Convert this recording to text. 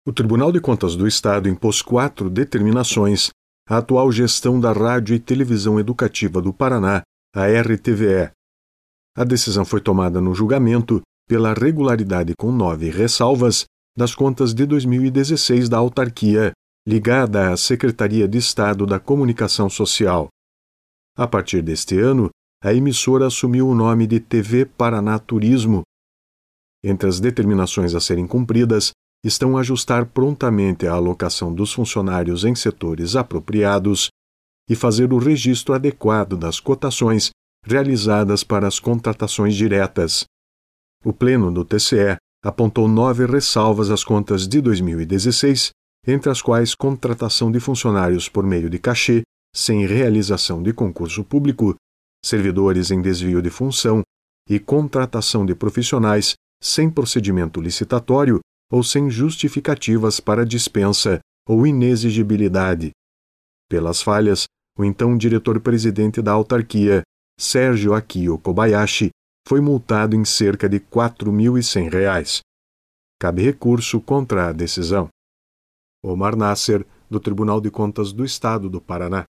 O Tribunal de Contas do Estado impôs 4 determinações à atual gestão da Rádio e Televisão Educativa do Paraná, a RTVE. A decisão foi tomada no julgamento pela regularidade com 9 ressalvas das contas de 2016 da autarquia, ligada à Secretaria de Estado da Comunicação Social. A partir deste ano, a emissora assumiu o nome de TV Paraná Turismo. Entre as determinações a serem cumpridas estão ajustar prontamente a alocação dos funcionários em setores apropriados e fazer o registro adequado das cotações realizadas para as contratações diretas. O Pleno do TCE apontou 9 ressalvas às contas de 2016, entre as quais contratação de funcionários por meio de cachê, sem realização de concurso público, servidores em desvio de função e contratação de profissionais sem procedimento licitatório ou sem justificativas para dispensa ou inexigibilidade. Pelas falhas, o então diretor-presidente da autarquia, Sérgio Akio Kobayashi, foi multado em cerca de R$ 4.100. Cabe recurso contra a decisão. Omar Nasser, do Tribunal de Contas do Estado do Paraná.